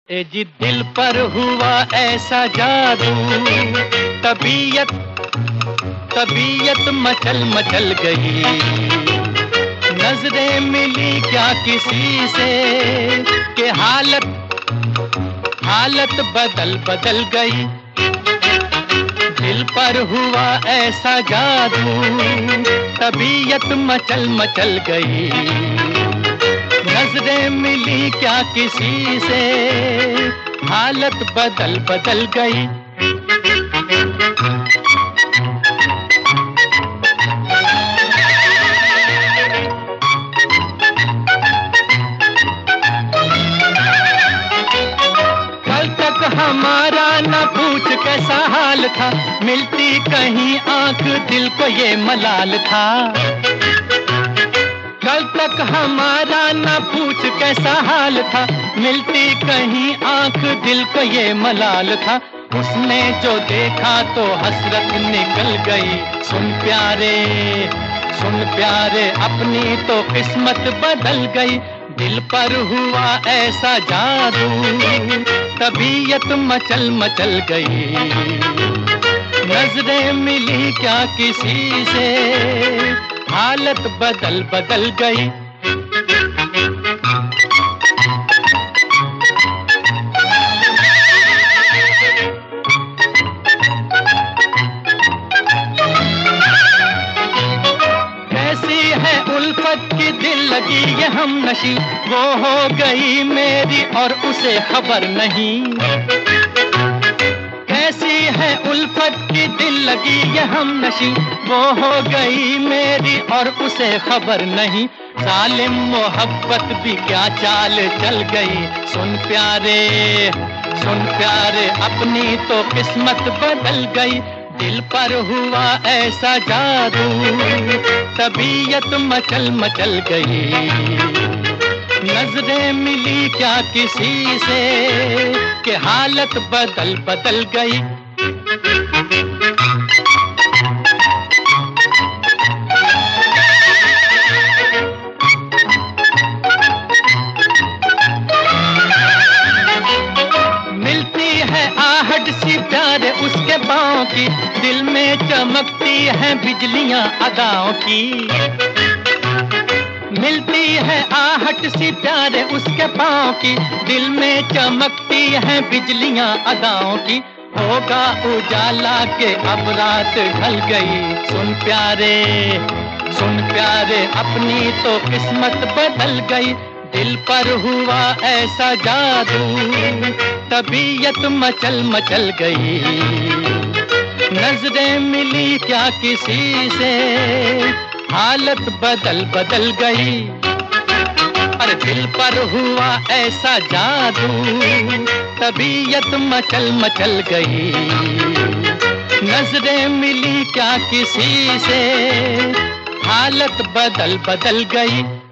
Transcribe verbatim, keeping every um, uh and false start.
ए जी दिल पर हुआ ऐसा जादू, तबीयत तबीयत मचल मचल गई। नजरें मिली क्या किसी से कि हालत हालत बदल बदल गई। दिल पर हुआ ऐसा जादू, तबीयत मचल मचल गई। नजरें मिली क्या किसी से, हालत बदल बदल गई। कल तक हमारा न पूछ कैसा हाल था, मिलती कहीं आंख दिल को ये मलाल था। कल तक हमारा न पूछ कैसा हाल था, मिलती कहीं आंख दिल को ये मलाल था। उसने जो देखा तो हसरत निकल गई। सुन प्यारे सुन प्यारे अपनी तो किस्मत बदल गई। दिल पर हुआ ऐसा जादू, तबीयत मचल मचल गई। नजरें मिली क्या किसी से, हालत बदल बदल गई। कैसी है उल्फत की दिल लगी ये हम नशी, वो हो गई मेरी और उसे खबर नहीं। कैसी है उल्फत की दिल लगी ये हम नशी, वो हो गई मेरी और उसे खबर नहीं। जालिम मोहब्बत भी क्या चाल चल गई। सुन प्यारे सुन प्यारे अपनी तो किस्मत बदल गई। दिल पर हुआ ऐसा जादू, तबीयत मचल मचल गई। नजरें मिली क्या किसी से कि हालत बदल बदल गई। मिलती है आहट सी प्यारे उसके पाँव की, दिल में चमकती है बिजलियां अदाओं की। मिलती है आहट सी प्यारे उसके पाँव की, दिल में चमकती है बिजलियां अदाओं की। होगा उजाला के अब रात ढल गई। सुन प्यारे सुन प्यारे अपनी तो किस्मत बदल गई। दिल पर हुआ ऐसा जादू, तबीयत मचल मचल गई। नजरें मिली क्या किसी से, हालत बदल बदल गई। अरे दिल पर हुआ ऐसा जादू, तबीयत मचल मचल गई। नजरें मिली क्या किसी से, हालत बदल बदल गई।